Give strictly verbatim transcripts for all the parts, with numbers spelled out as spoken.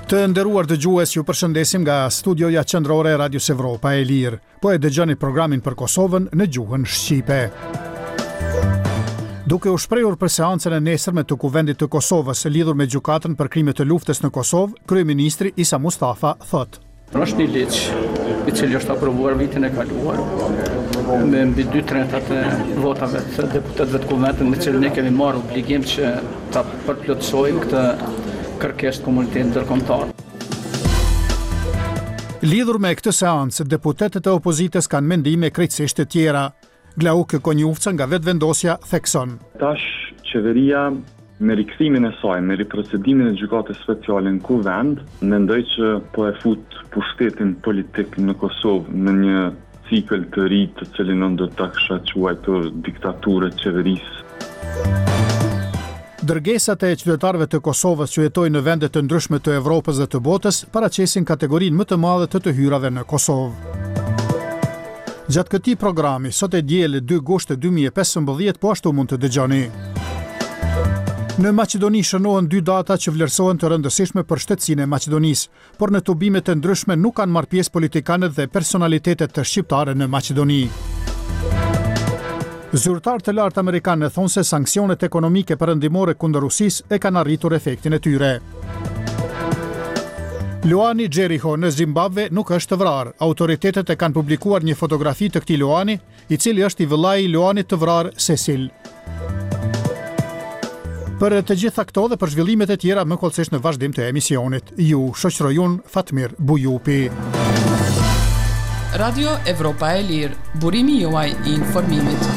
Të nderuar dëgjues, ju përshëndesim nga studioja qendrore e Radios Evropa e Lirë. Po e dëgjoni programin për Kosovën në gjuhën shqipe. Duke u shprehur për seancën e nesërme të Kuvendit të Kosovës lidhur me gjykatën për krimet të luftës në Kosovë, kryeministri Isa Mustafa thotë: Është një ligj i cili është aprovuar vitin e kaluar me mbi dy tretat e votave të deputetëve të Kuvendit, me cilën ne kemi marrë obligim që ta përplotësojmë këtë kërkesë komunitetit ndërkombëtar. Lidhur me këtë seancë, deputetët e opozitës kanë mendime krejtësisht të tjera. Glauke Konjufca nga vetëvendosja thekson: Tash qeveria me rikthimin e saj, me riprocedimin e gjykatës speciale në Kuvend, mendoj që po e fut pushtetin politik në Kosovë në një cikël të ri, të cilin unë do ta kisha quajtur diktaturë qeverisë. Dërgesat e qytetarëve të Kosovës që jetojnë në vende të ndryshme të Evropës dhe të botës paraqesin kategorinë më të madhe të të hyrave në Kosovë. Gjatë këtij programi, sot e diel dy gusht dy mijë e pesëmbëdhjetë, po ashtu mund të dëgjoni. Në Maqedoni shënohen dy data që vlerësohen të rëndësishme për shtetësinë e Maqedonisë, por në tubime të ndryshme nuk kanë marrë pjesë politikanët dhe personalitetet të shqiptare në Maqedoni. Zyrtarë të lartë amerikanë thonë se sanksionet ekonomike perëndimore kundër Rusisë e kanë arritur efektin e tyre. Luani Xheriho në Zimbabwe nuk është vrarë. Autoritetet e kanë publikuar një fotografi të këtij Luani, i cili është i vëllai i Luanit të vrarë Cecil. Për të gjitha këto dhe për zhvillimet e tjera më kollësisht në vazhdim të emisionit. Ju shoqëroj unë Fatmir Bujupi. Radio Evropa e Lirë, burimi juaj i informimit.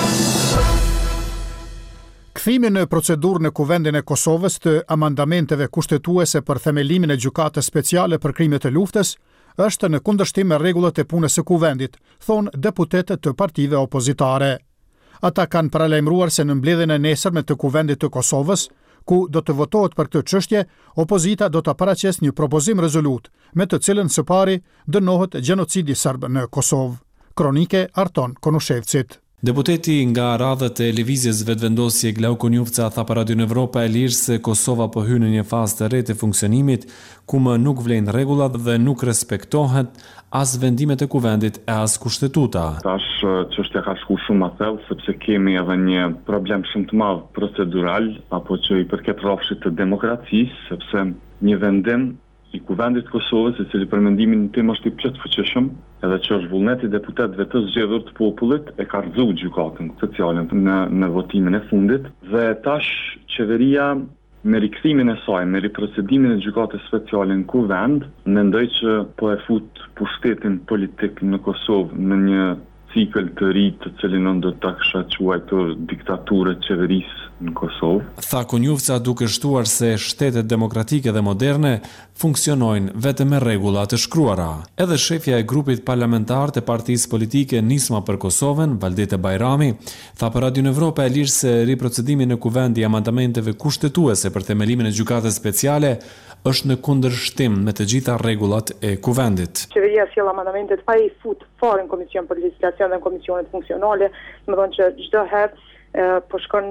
Kthimi në procedurë në Kuvendin e Kosovës të amandamenteve kushtetuese për themelimin e gjykatës speciale për krimet e luftës është në kundërshtim me rregullat e punës së Kuvendit, thonë deputetët të partive opozitare. Ata kanë paralajmëruar se në mbledhjen e nesërme të Kuvendit të Kosovës, ku do të votohet për këtë çështje, opozita do të paraqesë një propozim rezolut, me të cilën së pari dënohet gjenocidi serb në Kosovë. Kronike Arton Konushevcit. Deputeti nga radhët e lëvizjes vetëvendosje Glauke Konjufca tha për Radio Evropa e Lirë se Kosova po hyn në një fazë të re të funksionimit ku më nuk vlen rregullat dhe nuk respektohet as vendimet e Kuvendit e as kushtetuta. Tash çështja ka shku shumë më thellë sepse kemi edhe një problem shumë të madh procedural apo që i përket rrafshit të demokracisë, sepse një vendim i Kuvendit të Kosovës, i cili për mendimin tim është i plot fuqishëm, edhe që është vullneti i deputetëve të zgjedhur të popullit, e ka rrëzuar gjykatën speciale në në votimin e fundit dhe tash qeveria me rikthimin e saj, me riprocedimin e gjykatës speciale në Kuvend, mendoj që po e fut pushtetin politik në Kosovë në një cikël të ri, të cilin unë do ta kisha quajtur diktaturë qeverisë në Kosovë. Tha Konjufca duke shtuar se shtetet demokratike dhe moderne funksionojnë vetëm me rregulla të shkruara. Edhe shefja e grupit parlamentar të partisë politike Nisma për Kosovën, Valdete Bajrami, tha për Radio Evropa e Lirë se riprocedimi në Kuvend i amandamenteve kushtetuese për themelimin e gjykatës speciale është në kundërshtim me të gjitha rregullat e Kuvendit. Qeveria sjell amandamentet pa i fut fare në Komision për Legislacion dhe në komisionet funksionale, më thonë që çdo herë po shkon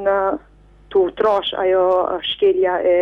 tu trash ajo shkelja e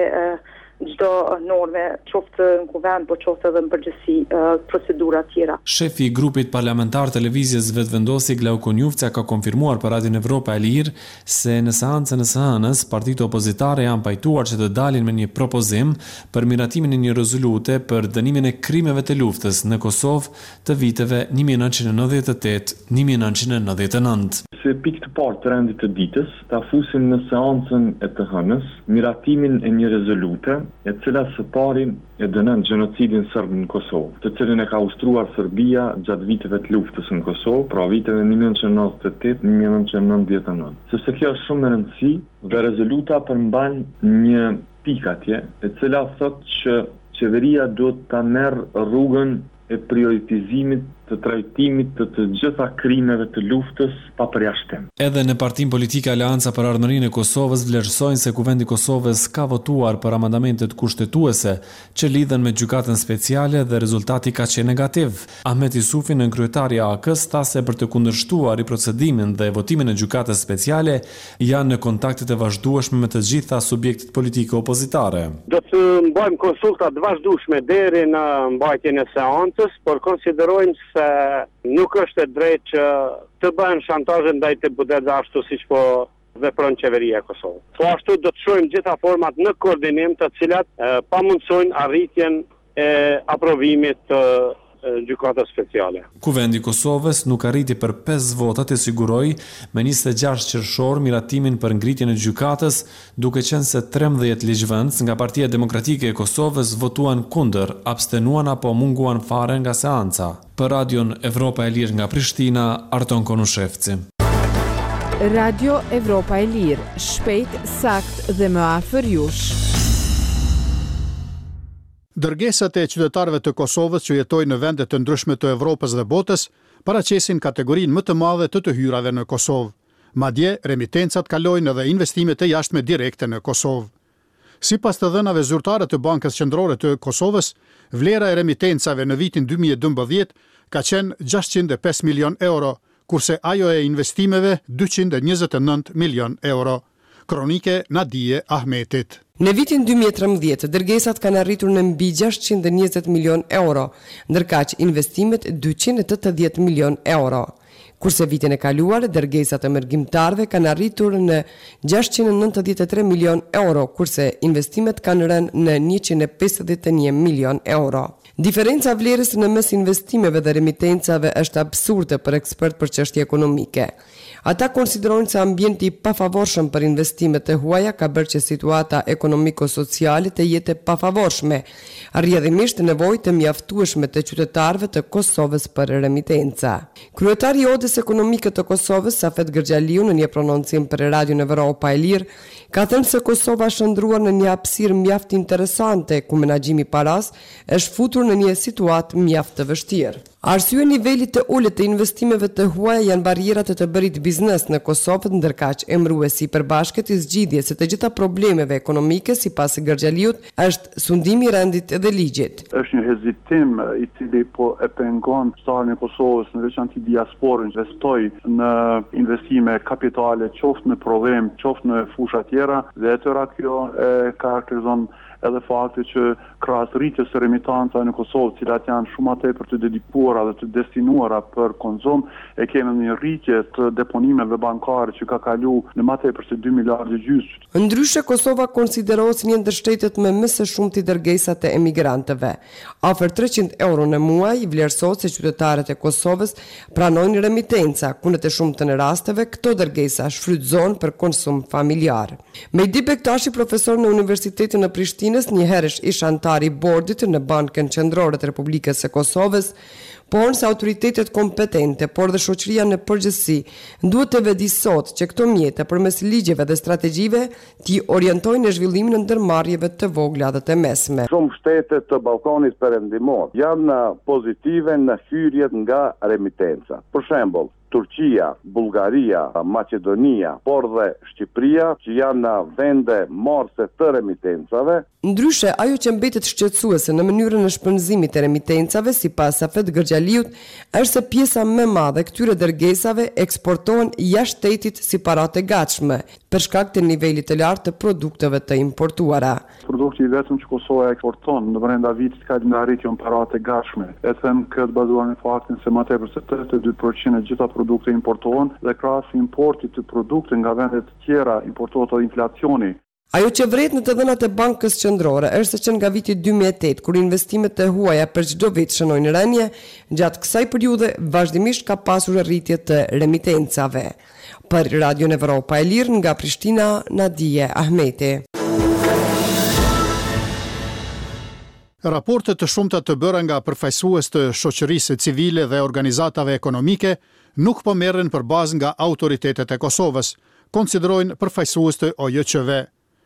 çdo norme, qoftë në Kuvend, po qoftë edhe në përgjithësi procedura tjera. Shefi i grupit parlamentar televizjes vetëvendosje Glauke Konjufca ka konfirmuar për Radio Evropa e Lirë se në seancën e së hënës partitë opozitare janë pajtuar që të dalin me një propozim për miratimin e një rezolute për dënimin e krimeve të luftës në Kosovë të viteve një mijë e nëntëqind e nëntëdhjetë e tetë - një mijë e nëntëqind e nëntëdhjetë e nëntë. Se pikë të parë të rendit të ditës, ta fusim në seancën e të hënës miratimin e një rezolute e cila së pari e dënon gjenocidin serb në Kosovë, të cilin e ka ustruar Serbia gjatë viteve të luftës në Kosovë, pra viteve një mijë e nëntëqind e nëntëdhjetë e tetë - një mijë e nëntëqind e nëntëdhjetë e nëntë. Sepse kjo është shumë e rëndësishme dhe rezoluta përmban një pikë atje, e cila thotë që qeveria duhet ta merr rrugën e prioritizimit të trajtimit të të gjitha krimeve të luftës pa përjashtim. Edhe në Partinë Politike Aleanca për Ardhmërinë e Kosovës vlerësojnë se Kuvendi i Kosovës ka votuar për amandamentet kushtetuese që lidhen me gjykatën speciale dhe rezultati ka qenë negativ. Ahmet Isufi, në kryetari A K-s, tha se për të kundërshtuar i procedimin dhe votimin e gjykatës speciale janë në kontaktet e vazhdueshme me të gjitha subjektet politike opozitare. Do të mbajmë konsultat vazhdueshme deri në mbajtjen e seancës, por konsiderojmë se nuk është e drejtë që të bëhen shantazhe ndaj të budet ashtu siç po vepron qeveria e Kosovës. Po ashtu do të shohim gjitha format në koordinim të cilat e, pamundsojnë arritjen e aprovimit të gjykatës speciale. Kuvendi i Kosovës nuk arriti për pesë vota të siguroi me njëzet e gjashtë qershor miratimin për ngritjen e gjykatës, duke qenë se trembëdhjetë ligjvëndës nga Partia Demokratike e Kosovës votuan kundër, abstenuan apo munguan fare nga seanca. Për Radion Evropa e Lirë nga Prishtina, Arton Konushevci. Radio Evropa e Lirë, shpejt, sakt dhe më afër jush. Dërgesat e qytetarëve të Kosovës që jetojnë në vende të ndryshme të Evropës dhe botës paraqesin kategorinë më të madhe të të hyrave në Kosovë. Madje remitencat kalojnë edhe investimet e jashtme direkte në Kosovë. Sipas të dhënave zyrtare të Bankës Qendrore të Kosovës, vlera e remitencave në vitin dy mijë e dymbëdhjetë ka qenë gjashtëqind e pesë milion euro, kurse ajo e investimeve dyqind e njëzet e nëntë milion euro. Kronike Nadije Ahmetit. Në vitin dy mijë e trembëdhjetë, dërgesat kanë arritur në mbi gjashtëqind e njëzet milion euro, ndërkaq investimet dyqind e tetëdhjetë milion euro. Kurse vitin e kaluar, dërgesat e mërgjimtarëve kanë arritur në gjashtëqind e nëntëdhjetë e tre milion euro, kurse investimet kanë rënë në njëqind e pesëdhjetë e një milion euro. Diferenca vlerës në mes investimeve dhe remitencave është absurde për ekspert për çështje ekonomike. Ata konsiderojnë se ambienti pafavorshëm për investimet e huaja ka bërë që situata ekonomiko-sociale të jetë pafavorshme, rrjedhimisht nevojë të mjaftueshme të qytetarëve të Kosovës për remitenca. Kryetari i Odës Ekonomike të Kosovës, Safet Gërgjaliu, në një prononcim për Radion Evropa e Lirë, ka thënë se Kosova është ndruar në një hapësirë mjaft interesante, ku menaxhimi i paras është futur në një situatë mjaft të vështirë. Arsye nivelit të ulët të investimeve të huaja janë barrierat e të bërit biznes në Kosovë, ndërkaq emëruesi i përbashkët i zgjidhjes së të gjitha problemeve ekonomike sipas Gërgjaliut është sundimi i rendit dhe ligjit. Është një hezitim i cili po e pengon shtarin e Kosovës, në veçantë diasporën, investoj në investime kapitale, qoftë në prodhim, qoftë në fusha tjera, dhe tëra kjo e karakterizon edhe fakti që krahas rritjes së remitancave në Kosovë, cilat janë shumë më tepër të dedikuara dhe të destinuara për konzum, e kemi një rritje të deponimeve bankare që ka kalu në më tepër se dy miliardë gjysmë. Ndryshe, Kosova konsiderohet si një ndër shtetet me më së shumti dërgesat e emigrantëve. Afër treqind euro në muaj vlerësohet se qytetarët e Kosovës pranojnë remitenca, ku në të shumtën e rasteve këto dërgesa shfrytëzohen për konsum familjar. Mejdi Bektashi, profesor në Universitetin në Prishtinë, një herësh ish antar i bordit në Bankën Qendrore të Republikës së Kosovës, por se autoritetet kompetente, por dhe shoqëria në përgjithësi, duhet të vëdisot që këto mjete përmes ligjeve dhe strategjive t'i orientojnë në zhvillimin e ndërmarrjeve të vogla dhe të mesme. Shumë shtete të Ballkanit Perëndimor janë pozitive në hyrjet nga remitenca. Për shembull, Turqia, Bullgaria, Maqedonia, por dhe Shqipëria, që janë vende marrëse të remitencave. Ndryshe, ajo që mbetet shqetësuese në mënyrën e shpenzimit të remitencave, sipas Safet Gërgjaliut, është se pjesa më e madhe këtyre dërgesave eksportohen jashtë shtetit si paratë e gatshme, për shkak të nivelit të lartë të produkteve të importuara. Produkti i vetëm që Kosova eksporton në brenda vitit ka një arritje në paratë e gatshme. E them këtë bazuar në faktin se më tepër se tetëdhjetë e dy përqind e gjitha produkte importohen dhe krahas importit të produkte nga vende të tjera importohet edhe inflacioni. Ajo që vret në të dhënat e Bankës Qendrore është se që nga viti dy mijë e tetë, kur investimet e huaja për çdo vit shënojnë rënje, gjatë kësaj periudhe vazhdimisht ka pasur rritje të remitencave. Për Radion Evropa e Lirë nga Prishtina, Nadije Ahmeti. Raportet të shumta të bëra nga përfaqësues të shoqërisë civile dhe organizatave ekonomike nuk po merren për bazë nga autoritetet e Kosovës, konsiderojnë përfaqësues të O J Q V.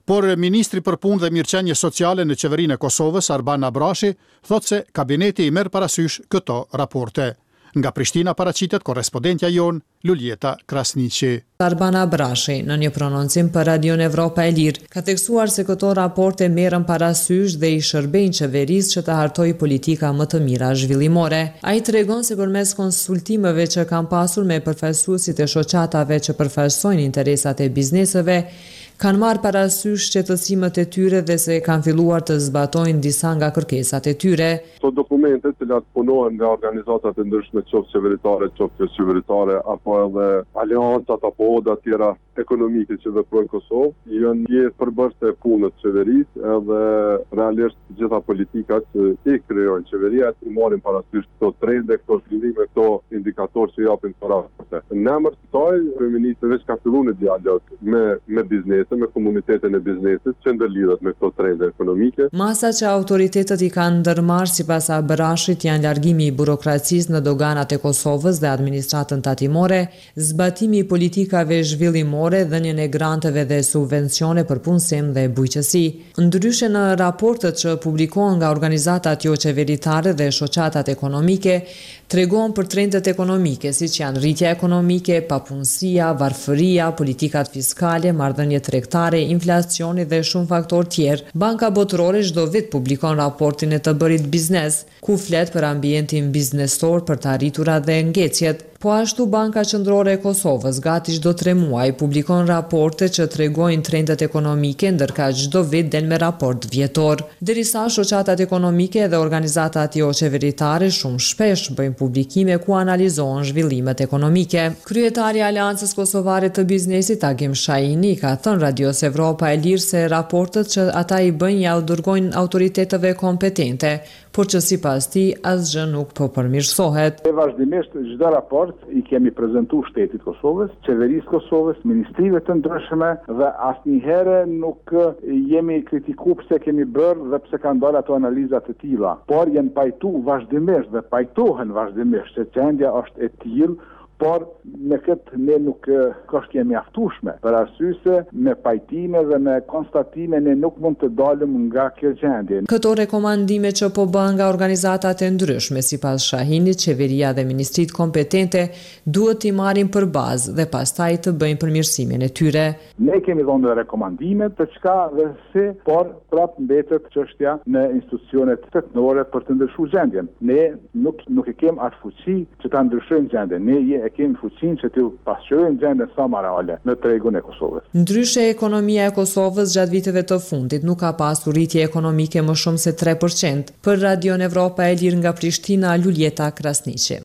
Por ministri për punë dhe mirëqenie sociale në qeverinë e Kosovës, Arban Abrashi, thot se kabineti i merr parasysh këto raporte. Nga Prishtina paraqitet korrespondentja jon Luljeta Krasniqi. Arban Abrashi, në një prononcim për Radion Evropa e Lirë, ka theksuar se këto raporte merren parasysh dhe i shërbejnë qeverisë që të hartojë politika më të mira zhvillimore. Ai tregon se përmes konsultimeve që kanë pasur me përfaqësuesit e shoqatave që përfaqësojnë interesat e bizneseve, kanë marrë parasysh qetësimet e tyre dhe se kanë filluar të zbatojnë disa nga kërkesat e tyre. Këto dokumente të cilat punohen nga organizatat e ndryshme, qoftë qeveritare, qoftë qeveritare, apo edhe aleancat apo oda tjera ekonomike që veprojnë në Kosovë, janë pjesë përbërëse e punës së qeverisë, edhe realisht të gjitha politikat që i krijojnë qeveria i marrin parasysh këto trende, këto zhvillime, këto indikatorë që japin këto raporte. Në emër të kësaj, kryeministri veç ka filluar në dialog me me biznes me komunitetin e biznesit që ndërlidhet me këto trende ekonomike. Masa që autoritetet i kanë ndërmarrë sipas Abrashit janë largimi i burokracisë në doganat e Kosovës dhe administratën tatimore, zbatimi i politikave zhvillimore, dhënien e granteve dhe subvencione për punësim dhe bujqësi. Ndryshe në raportet që publikohen nga organizatat jo qeveritare dhe shoqatat ekonomike, tregon për trendet ekonomike, siç janë rritja ekonomike, papunësia, varfëria, politikat fiskale, marrëdhëniet tregtare, inflacioni dhe shumë faktorë tjerë. Banka Botërore çdo vit publikon raportin e të bërit biznes, ku flet për ambientin biznesor, për të arriturat dhe ngecjet. Po ashtu Banka Qendrore e Kosovës gati çdo tre muaj publikon raporte që tregojnë trendet ekonomike, ndërka çdo vit del me raport vjetor. Derisa shoqatat ekonomike dhe organizatat jo qeveritare shumë shpesh bëjnë publikime ku analizohen zhvillimet ekonomike. Kryetari i Aleancës Kosovare të Biznesit Agim Shahini ka thënë Radios Evropa e Lirë se raportet që ata i bëjnë ja u dërgojnë autoriteteve kompetente, por që sipas tij asgjë nuk po përmirësohet. E vazhdimisht çdo raport i kemi prezentuar shtetit Kosovës, qeverisë Kosovës, ministrive të ndryshme dhe asnjëherë nuk jemi kritikuar pse kemi bërë dhe pse kanë dalë ato analizat e tilla, por janë pajtuar vazhdimisht dhe pajtohen vazhdimisht se gjendja është e tillë, por me këtë ne nuk kështë jemi aftushme, për arsye se me pajtime dhe me konstatime ne nuk mund të dalim nga kjo gjendje. Këto rekomandime që po bën nga organizatat e ndryshme, sipas Shahinit, qeveria dhe ministrit kompetente duhet t'i marrin për bazë dhe pastaj të bëjnë përmirësimin e tyre. Ne kemi dhënë rekomandime të çka dhe si, por prap mbetet çështja në institucionet teknore për të ndryshuar gjendjen. Ne nuk nuk e kemi atë fuqi që ta ndryshojmë gjendjen. Ne je kemi fuqinë që të pasqyrojmë gjendjen sa më reale në tregun e Kosovës. Ndryshe, ekonomia e Kosovës gjatë viteve të fundit nuk ka pasur rritje ekonomike më shumë se tre përqind. Për Radion Evropa e Lirë nga Prishtina, Luljeta Krasniqi.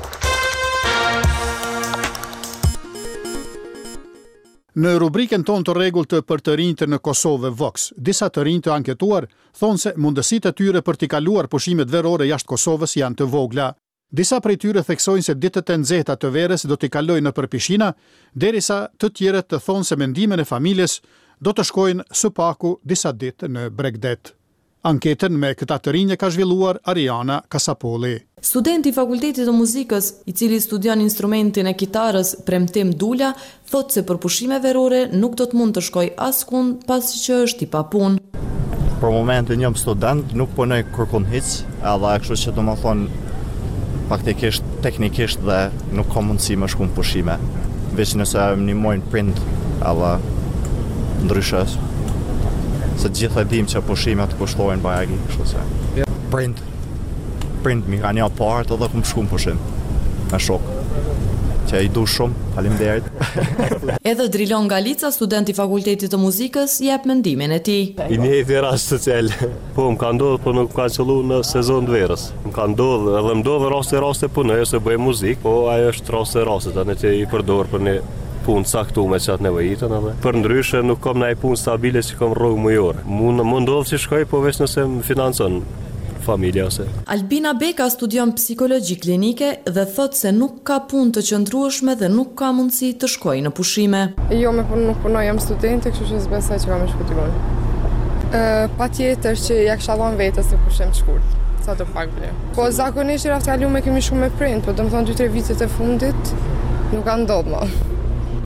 Në rubrikën tonë të rregullt për të rinjtë në Kosovë Vox, disa të rinj të anketuar thonë se mundësitë e tyre për t'i kaluar pushimet verore jashtë Kosovës janë të vogla. Disa prej tyre theksojnë se ditët e nxehta të verës do t'i kalojnë nëpër pishina, derisa të tjerët të thonë se mendimin e familjes do të shkojnë së paku disa ditë në Bregdet. Anketën me këta të rinj ka zhvilluar Ariana Kasapolli. Studenti i Fakultetit të Muzikës, i cili studion instrumentin e kitarës Premtim Dula, thotë se për pushime verore nuk do të mund të shkoj askund pasi që është i papunë. Për momentin jam student, nuk punoj kërkun hiç, edhe kështu që do të thonë faktikisht, teknikisht dhe nuk ka mundësi më shku në pushime. Veç nëse më ndihmojnë prind, edhe ndryshe se gjithë e dim që pushimet kushtojnë bajagi, kështu se. Prind, prind mi ka një partë edhe ku më shku në pushim, me shok. Që i du shumë, faleminderit. Edhe Drilon Galica, student i Fakultetit të Muzikës, jep mendimin e tij. I njëjti rast social. Po, më ka ndodhur, po nuk ka qëllu në sezon të verës. Më ka ndodhur, edhe më ndodhur raste raste punoj ose bëj muzikë, po ajo është raste raste tani që i përdor për një punë caktuar që atë nevojitën edhe. Për ndryshe nuk kam ndaj punë stabile që kam rrugë mujore. Mund më ndodh që shkoj, po veç nëse më financon familja ose. Albina Beka studion psikologji klinike dhe thot se nuk ka punë të qëndrueshme dhe nuk ka mundësi të shkojë në pushime. Jo, me punë nuk punoj, jam studente, kështu që s'besoj që kam shkutigon. Ë, patjetër që ja kisha dhënë vetes në pushim të shkurt, sa të pak ble. Po zakonisht rreth kaluar kemi shumë me prind, po domethënë dy tre vitet e fundit nuk ka ndodhur më.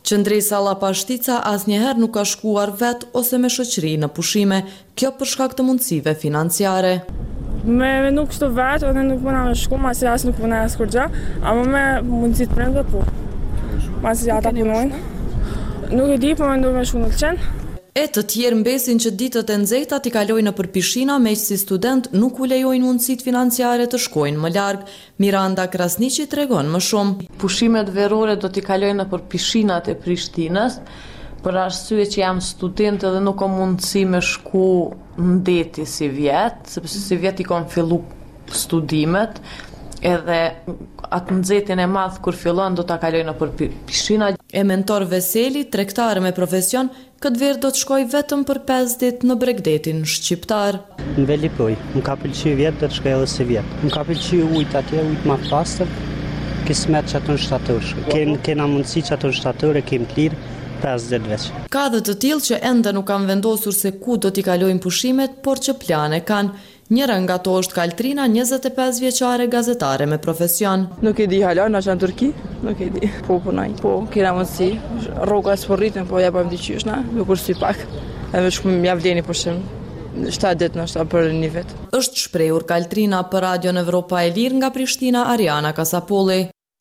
Qëndresa Llapashtica asnjëherë nuk ka shkuar vet ose me shoqëri në pushime, kjo për shkak të mundësive financiare. Me nuk kështu vetë, ose nuk mëna me shku, masi as nuk mëna as kur gja, ama me mundësit prendve po. Masi ata punojnë. Nuk e di, po me ndu me shku në të qenë. E të tjerë mbesin që ditët e nxehta t'i kalojnë nëpër pishina, me që si student nuk u lejojnë mundësit financiare të shkojnë më larg. Miranda Krasniqi tregon më shumë. Pushimet verore do t'i kalojnë nëpër pishinat e Prishtinës, për arsye që jam student dhe nuk kam mundësi me shku në deti si vjet, sepse si vjet i kam fillu studimet, edhe atë nxehtin e madh kur fillon do ta kaloj nëpër pishina. E mentor Veseli, tregtare me profesion, këtë verë do të shkoj vetëm për pesë ditë në Bregdetin shqiptar. Në Velipoj, më ka pëlqy vjet do të shkoj edhe si vjet. Më ka pëlqy ujtë atje, ujtë ma pastër, kismet që ato në shtatër. Ken, kena mundësi që ato në shtatër e kem të lirë pesëdhjetë vjeç. Ka dhe të tillë që ende nuk kanë vendosur se ku do t'i kalojnë pushimet, por që plane kanë. Njëra nga to është Kaltrina, njëzet e pesë vjeçare gazetare me profesion. Nuk e di hala, na që në Turki, nuk e di. Po punoj, po kena mundësi, rroga së porritën, po ja bëjmë diqysh na, me kursy pak, edhe shkum ja vleni pushim. shtatë ditë në shta për një vetë. Është shprehur Kaltrina për Radion Evropa e Lirë nga Prishtina, Ariana Kasapolli.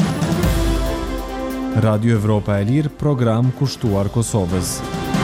Radio Evropa e Lirë, program kushtuar Kosovës.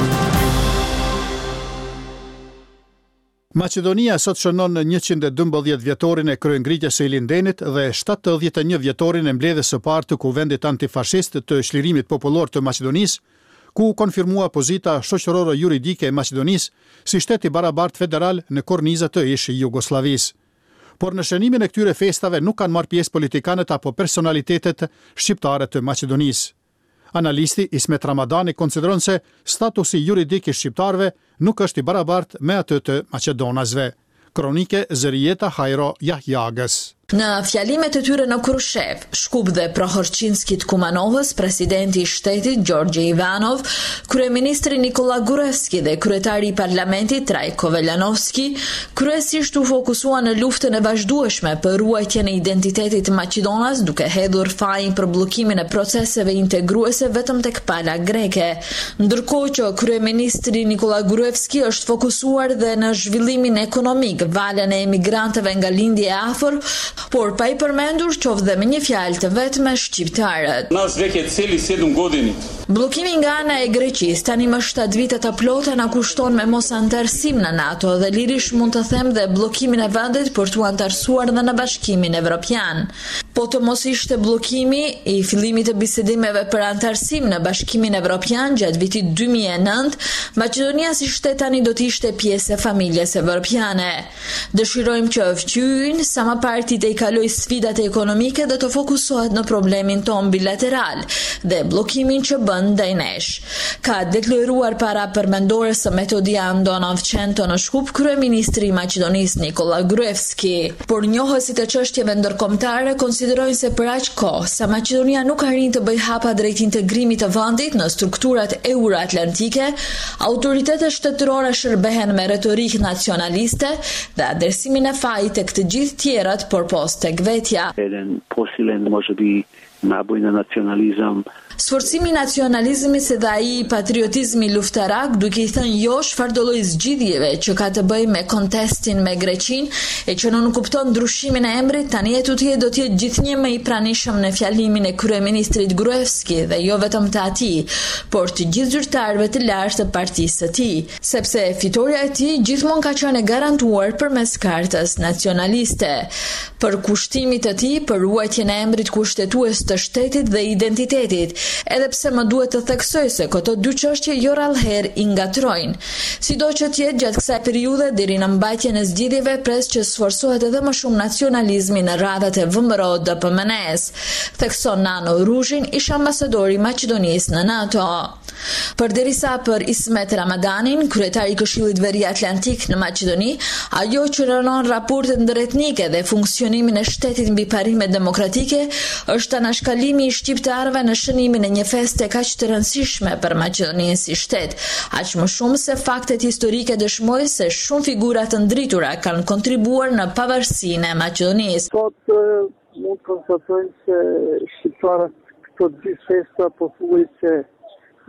Maqedonia sot shënon njëqind e dymbëdhjetë vjetorin e kryengritjes së Ilindenit dhe shtatëdhjetë e një vjetorin e mbledhjes së parë të Kuvendit Antifashist të Çlirimit Popullor të Maqedonisë, ku konfirmua pozita shoqërore juridike e Maqedonisë si shtet i barabartë federal në kornizat të ish Jugosllavisë. Por në shënimin e këtyre festave nuk kanë marrë pjesë politikanët apo personalitetet shqiptare të Maqedonisë. Analisti Ismet Ramadani konsideron se statusi juridik i shqiptarëve nuk është i barabartë me atë të maqedonasve. Kronike Zërijeta Hajro Jahjagës. Në fjalimet e tyre në Krushev, Shkup dhe Prohorçinskit Kumanovës, presidenti i shtetit Gjorgje Ivanov, kryeministri Nikola Gruevski dhe kryetari i parlamentit Trajko Veljanovski, kryesisht u fokusua në luftën e vazhdueshme për ruajtjen e identitetit të Maqedonas, duke hedhur fajin për bllokimin e proceseve integruese vetëm tek pala greke. Ndërkohë që kryeministri Nikola Gruevski është fokusuar dhe në zhvillimin ekonomik, valën e emigrantëve nga lindje e afër, por pa i përmendur qoftë dhe me një fjalë të vetme shqiptarët. Nas veke celi sedum godini. Bllokimi nga ana e Greqisë tani më shtatë vite të plota na kushton me mos antarësim në NATO dhe lirisht mund të them dhe bllokimin e vendit për t'u antarësuar dhe në Bashkimin Evropian. Po të mos ishte bllokimi i fillimit të bisedimeve për antarësim në Bashkimin Evropian gjatë vitit dy mijë e nëntë, Maqedonia si shtet tani do të ishte pjesë e familjes evropiane. Dëshirojmë që fqyjin sa më parë të i kaloj sfidat ekonomike dhe të fokusohet në problemin ton bilateral dhe bllokimin që bën ndaj nesh. Ka deklaruar para përmendores së Metodia Andona Vçento në Shkup kryeministri i Maqedonisë Nikola Gruevski. Por njohësit e çështjeve ndërkombëtare konsiderojnë se për aq kohë sa Maqedonia nuk arrin të bëjë hapa drejt integrimit të vendit në strukturat euroatlantike, autoritetet shtetërore shërbehen me retorikë nacionaliste dhe adresimin e fajit tek të gjithë tjerat por post tek vetja. Eden posilen može bi nabojnë nacionalizam. Sforcimi i nacionalizmit se dhe ai patriotizmi luftarak, duke i thënë jo çfarë do lloj zgjidhjeve që ka të bëjë me kontestin me Greqinë e që nuk kupton ndryshimin e emrit, tani e tutje do të jetë gjithnjë më i pranishëm në fjalimin e kryeministrit Gruevski dhe jo vetëm të atij, por të gjithë zyrtarëve të lartë të partisë së tij, sepse fitoria e tij gjithmonë ka qenë e garantuar përmes kartës nacionaliste. Për kushtimit të tij për ruajtjen e emrit kushtetues të shtetit dhe identitetit, edhe pse më duhet të theksoj se këto dy çështje jo rallëherë i ngatrojnë. Sido që të jetë gjatë kësaj periudhe deri në mbajtjen e zgjidhjeve pres që sforcohet edhe më shumë nacionalizmi në radhat e V M R O D P M N S, thekson Nano Ruzhin, ish ambasadori i Maqedonisë në NATO. Përderisa për Ismet Ramadanin, kryetari i Këshillit Veriatlantik në Maqedoni, ajo që rënon raportet ndëretnike dhe funksionimin e shtetit mbi parimet demokratike është anashkalimi i shqiptarëve në shënimin e një feste kaq të rëndësishme për Maqedoninë si shtet, aq më shumë se faktet historike dëshmojnë se shumë figura të ndritura kanë kontribuar në pavarësinë e Maqedonisë. Sot mund të konstatojmë se shqiptarët këto dy festa pothuajse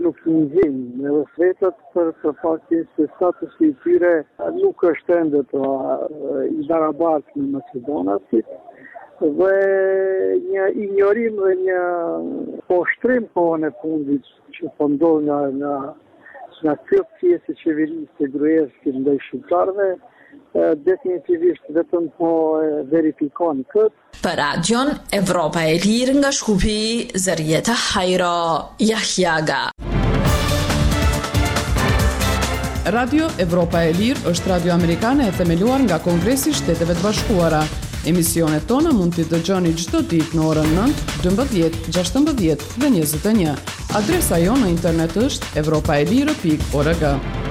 nuk ndjejnë me rëfretët për të faktin se statusi i tyre nuk është ende të i barabartë në Macedonasit dhe një ignorim dhe një poshtrim kohën e fundit që po ndodh nga nga nga kjo pjesë e qeverisë të Gruevskit ndaj shqiptarëve definitivisht vetëm po verifikon këtë. Për radion Evropa e Lirë nga Shkupi, Zërjeta Hajro Jahjaga. Radio Evropa e Lirë është radio amerikane e themeluar nga Kongresi i Shteteve të Bashkuara. Emisionet tona mund t'i dëgjoni çdo ditë në orën nëntë, dymbëdhjetë, gjashtëmbëdhjetë dhe njëzet e një. Adresa jonë në internet është evropaelire pikë org.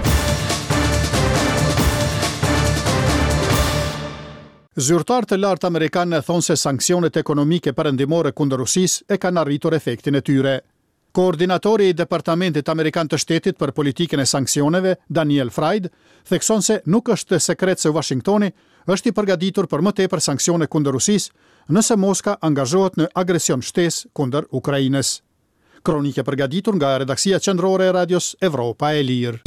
Zyrtarë të lartë amerikanë thonë se sanksionet ekonomike perëndimore kundër Rusisë e kanë arritur efektin e tyre. Koordinatori i Departamentit Amerikan të Shtetit për politikën e sanksioneve, Daniel Fried, thekson se nuk është sekret se Washingtoni është i përgatitur për më tepër sanksione kundër Rusisë nëse Moska angazhohet në agresion shtesë kundër Ukrainës. Kronike përgatitur nga redaksia qendrore e radios Evropa e Lirë.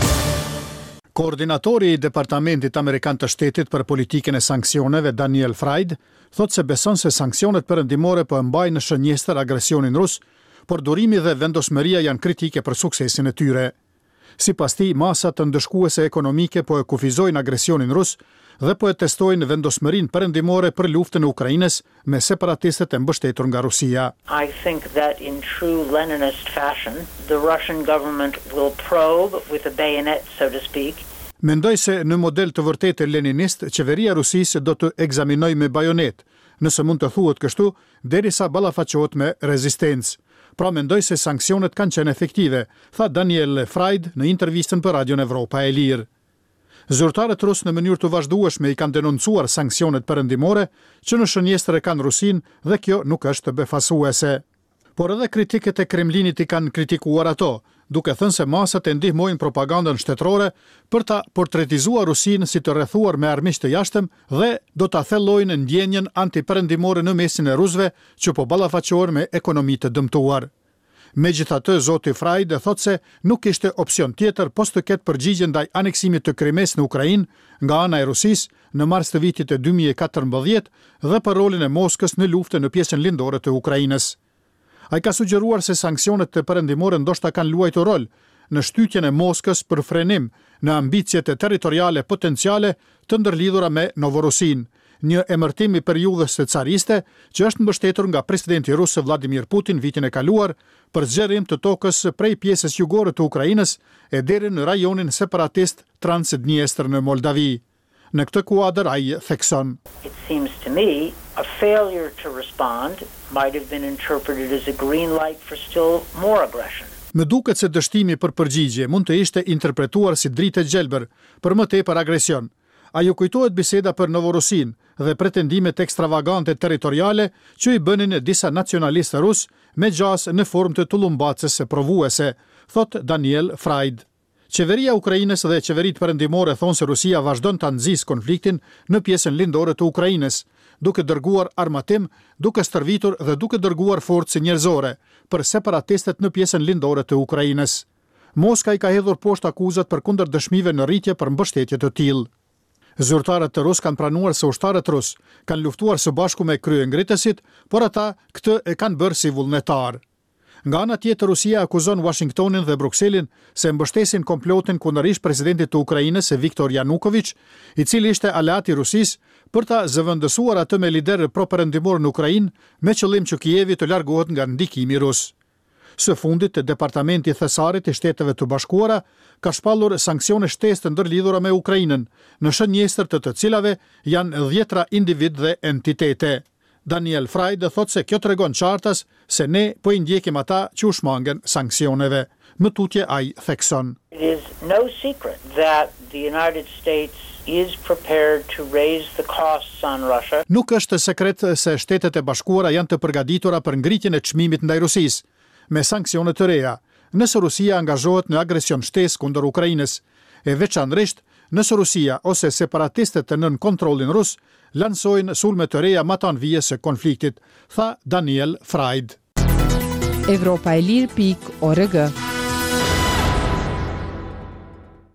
Koordinatori i Departamentit Amerikan të Shtetit për politikën e sanksioneve, Daniel Fried, thot se beson se sanksionet perëndimore po e mbajnë në shënjestër agresionin rus, por durimi dhe vendosmëria janë kritike për suksesin e tyre. Sipas tij, masat të ndëshkuese ekonomike po e kufizojnë agresionin rus dhe po e testojnë vendosmërinë perëndimore për luftën e Ukrainës me separatistët e mbështetur nga Rusia. I think that in true Leninist fashion, the Russian government will probe with a bayonet, so to speak. Mendoj se në model të vërtetë leninist, qeveria Rusisë do të ekzaminojë me bajonet, nëse mund të thuhet kështu, derisa ballafaqohet me rezistencë. Pra mendoj se sanksionet kanë qenë efektive, tha Daniel Fried në intervistën për Radion Evropa e Lirë. Zyrtarët rusë në mënyrë të vazhdueshme i kanë denoncuar sanksionet perëndimore që në shënjestër e kanë Rusinë dhe kjo nuk është befasuese. Por edhe kritikët e Kremlinit i kanë kritikuar ato, duke thënë se masat e ndihmojnë propagandën shtetërore për ta portretizuar Rusinë si të rrethuar me armiq të jashtëm dhe do ta thellojnë ndjenjën antiperëndimore në mesin e rusëve që po ballafaqohen me ekonomi të dëmtuar. Megjithatë, zoti Fried thot se nuk ishte opsion tjetër pos të ketë përgjigje ndaj aneksimit të Krimes në Ukrainë nga ana e Rusisë në mars të vitit e dy mijë e katërmbëdhjetë dhe për rolin e Moskës në luftën në pjesën lindore të Ukrainës. Ai ka sugjeruar se sanksionet të perëndimore ndoshta kanë luajtur rol në shtytjen e Moskës për frenim në ambicjet e territoriale potenciale të ndërlidhura me Novorosin, një emërtim i periudhës së cariste që është mbështetur nga presidenti rus Vladimir Putin vitin e kaluar për zgjerim të tokës prej pjesës jugore të Ukrainës e deri në rajonin separatist Transdniestër në Moldavi. Në këtë kuadër ai thekson: It seems to me a failure to respond might have been interpreted as a green light for still more aggression. Më duket se dështimi për përgjigje mund të ishte interpretuar si dritë gjelbër për më tepër agresion. Ajo kujtohet biseda për Novorosin dhe pretendimet ekstravagante territoriale që i bënin disa nacionalistë rus me gjas në formë të tullumbacës provuese, thot Daniel Fried. Qeveria Ukrainës dhe qeveritë perëndimore thonë se Rusia vazhdon ta nxjisë konfliktin në pjesën lindore të Ukrainës, duke dërguar armatim, duke stërvitur dhe duke dërguar forcë njerëzore për separatistët në pjesën lindore të Ukrainës. Moska i ka hedhur poshtë akuzat për kundër dëshmive në rritje për mbështetje të tillë. Zyrtarët të rus kanë pranuar se ushtarët rus kanë luftuar së bashku me kryengritësit, por ata këtë e kanë bërë si vullnetar. Nga ana tjetër, Rusia akuzon Washingtonin dhe Brukselin se mbështesin komplotin kundër ish presidentit të Ukrainës Viktor Yanukovych, i cili ishte aleat i Rusisë për ta zëvendësuar atë me lider pro-perëndimor në Ukrainë me qëllim që Kijevi të largohet nga ndikimi rus. Së fundit, Departamenti i Thesarit i Shteteve të Bashkuara ka shpallur sanksione shtesë të ndërlidhura me Ukrainën, në shënjestër të të cilave janë dhjetra individ dhe entitete. Daniel Fried thot se kjo tregon qartas se ne po i ndjekim ata që u shmangen sanksioneve. Më tutje ai thekson: It is no secret that the United States is prepared to raise the costs on Russia. Nuk është sekret se Shtetet e Bashkuara janë të përgatitura për ngritjen e çmimit ndaj Rusisë me sanksione të reja, nëse Rusia angazhohet në agresion shtesë kundër Ukrainës, e veçanërisht nëse Rusia ose separatistët të nën kontrollin rus lansojnë sulme të reja matanvije së konfliktit, tha Daniel Fried. evropaelir pikë org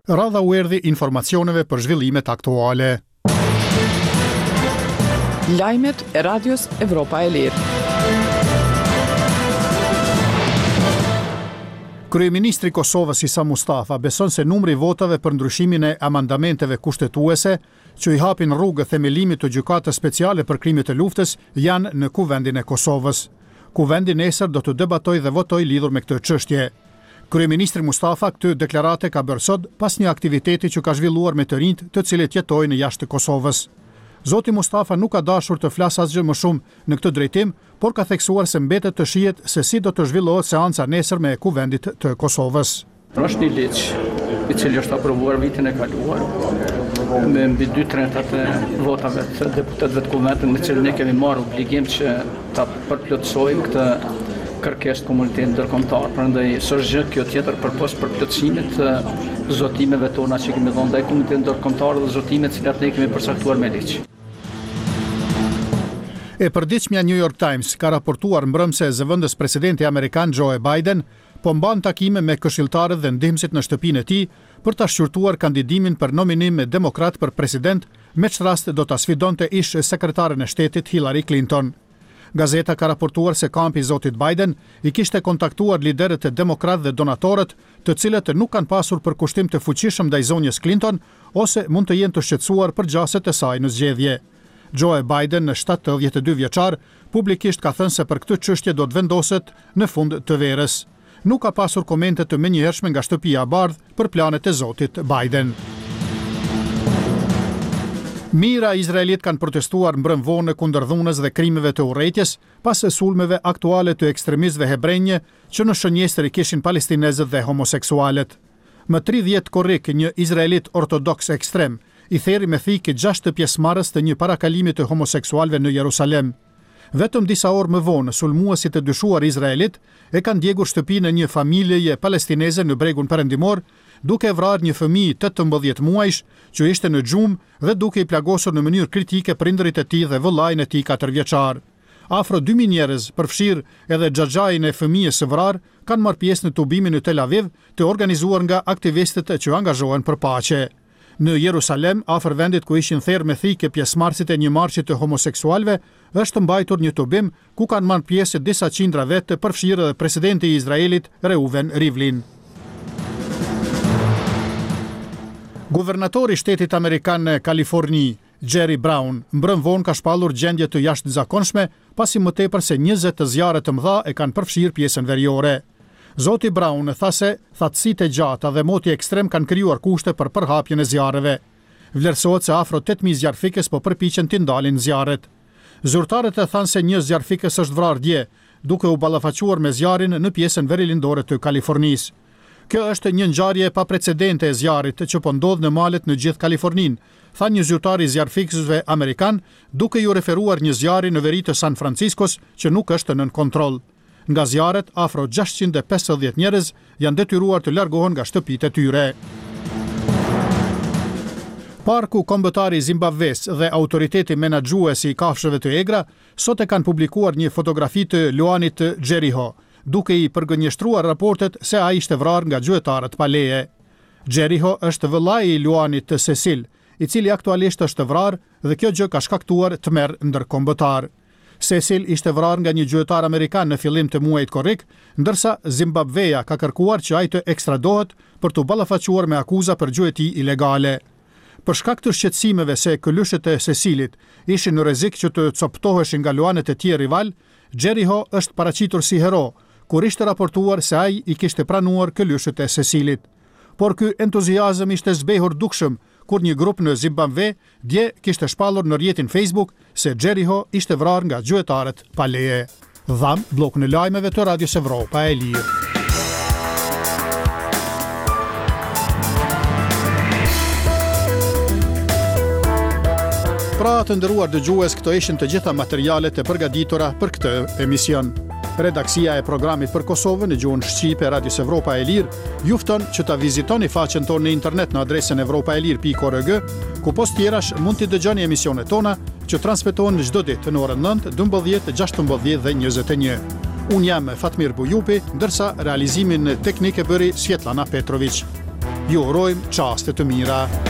Radha u erdhi informacioneve për zhvillimet aktuale. Lajmet e Radios Evropa e Lirë. Kryeministri i Kosovës Isa Mustafa beson se numri i votave për ndryshimin e amandamenteve kushtetuese që i hapin rrugë themelimit të gjykatës speciale për krimet e luftës janë në kuvendin e Kosovës. Kuvendi nesër do të debatojë dhe votojë lidhur me këtë çështje. Kryeministri Mustafa këtë deklarate ka bërë sot pas një aktiviteti që ka zhvilluar me të rinjt të cilët jetojnë jashtë Kosovës. Zoti Mustafa nuk ka dashur të flasë asgjë më shumë në këtë drejtim, por ka theksuar se mbetet të shihet se si do të zhvillohet seanca nesërme e Kuvendit të Kosovës. Është një ligj i cili është aprovuar vitin e kaluar me mbi dy tretat e votave të deputetëve të Kuvendit, me cilën ne kemi marrë obligim që ta përplotësojmë këtë kërkesë të komunitetit ndërkombëtar. Prandaj s'është gjë kjo tjetër përpos përplotësimit të zotimeve tona që kemi dhënë ndaj komunitetit ndërkombëtar dhe zotimet që ne kemi përcaktuar me ligj. E përditshmja New York Times ka raportuar mbrëmse zëvendës presidenti amerikan Joe Biden po mban takime me këshilltarët dhe ndihmësit në shtëpinë e tij për ta shqyrtuar kandidimin për nominim me demokrat për president, me që rast do ta sfidonte ish sekretaren e shtetit Hillary Clinton. Gazeta ka raportuar se kampi i zotit Biden i kishte kontaktuar liderët e demokrat dhe donatorët, të cilët nuk kanë pasur përkushtim të fuqishëm ndaj zonjës Clinton ose mund të jenë të shqetësuar për gjaset e saj në zgjedhje. Joe Biden, në shtatëdhjetë e dy vjeçar, publikisht ka thënë se për këtë çështje do të vendoset në fund të verës. Nuk ka pasur komente të menjëhershme nga shtëpia e bardhë për planet e zotit Biden. Mijëra izraelit kanë protestuar mbrëmvonë kundër dhunës dhe krimeve të urrëties pas sulmeve aktuale të ekstremistëve hebrejnë që në shënjestër i kishin palestinezët dhe homoseksualet. Më tridhjetë korrik, një izraelit ortodoks ekstrem, i theri me thikë gjashtë pjesëmarrës të një parakalimi të homoseksualëve në Jerusalem. Vetëm disa orë më vonë, sulmuesit e dyshuar izraelit e kanë djegur shtëpinë e një familjeje palestineze në bregun perëndimor, duke vrarë një fëmijë tetëmbëdhjetë muajsh që ishte në xhumë dhe duke i plagosur në mënyrë kritike prindërit e tij dhe vëllain e tij katër vjeçar. Afro dy mijë njerëz, përfshirë edhe xhaxhain e fëmijës së vrarë, kanë marrë pjesë në tubimin në Tel Aviv, të organizuar nga aktivistët që angazhohen për paqe. Në Jerusalem, afër vendit ku ishin therrë me thikë pjesëmarrësit e një marshi të homoseksualëve, është mbajtur një tubim ku kanë marrë pjesë disa qindra vetë, përfshirë edhe presidenti i Izraelit Reuven Rivlin. Guvernatori i shtetit amerikan në Kaliforni, Jerry Brown, mbrëm vonë ka shpallur gjendje të jashtëzakonshme pasi më tepër se njëzet të zjarre të mëdha e kanë përfshirë pjesën veriore. Zoti Brown tha se thatësitë e gjata dhe moti ekstrem kanë krijuar kushte për përhapjen e zjarreve. Vlerësohet se afro tetë mijë zjarrfikës po përpiqen të ndalin zjarret. Zyrtarët e thanë se një zjarrfikës është vrarë dje, duke u ballafaquar me zjarrin në pjesën verilindore të Kalifornisë. Kjo është një ngjarje pa precedente e zjarrit që po ndodh në malet në gjithë Kaliforninë, tha një zyrtar i zjarrfikësve amerikan, duke ju referuar një zjarri në veri të San Franciscos që nuk është nën kontroll. Nga zjarret, afro gjashtëqind e pesëdhjetë njerëz janë detyruar të largohen nga shtëpitë e tyre. Parku Kombëtar i Zimbabves dhe autoriteti menaxhues i kafshëve të egra sot e kanë publikuar një fotografi të Luanit Jericho, duke i përgënjeshtruar raportet se ai ishte vrarë nga gjuetarët pa leje. Jericho është vëllai i Luanit Cecil, i cili aktualisht është vrarë dhe kjo gjë ka shkaktuar tmerr ndërkombëtar. Cecil ishte vrarë nga një gjuetar amerikan në fillim të muajit korrik, ndërsa Zimbabveja ka kërkuar që ai të ekstradohet për të ballafaquar me akuza për gjueti ilegale. Për shkak të shqetësimeve se këlyshët e Cecilit ishin në rrezik që të coptoheshin nga luanet e tij rival, Jericho është paraqitur si hero, kur ishte raportuar se ai i kishte pranuar këlyshët e Cecilit. Por ky entuziazëm ishte zbehur dukshëm kur një grup në Zimbabve dje kishte shpallur në rrjetin Facebook se Jericho ishte vrarë nga gjuetarët pa leje. Dham blokun e lajmeve të Radios Evropa e Lirë. Pra të nderuar dëgjues, këto ishin të gjitha materialet e përgatitura për këtë emision. Redaksia e programit për Kosovën në gjuhën shqipe Radios Evropa e Lirë ju fton që ta vizitoni faqen tonë në internet në adresën evropaelir punkt org, ku post tjerash mund të dëgjoni emisionet tona që transmetohen çdo ditë në orën nëntë, dymbëdhjetë, gjashtëmbëdhjetë dhe njëzet e një. Unë jam Fatmir Bujupi, ndërsa realizimin teknik e bëri Svetlana Petrović. Ju urojmë qaste të mira.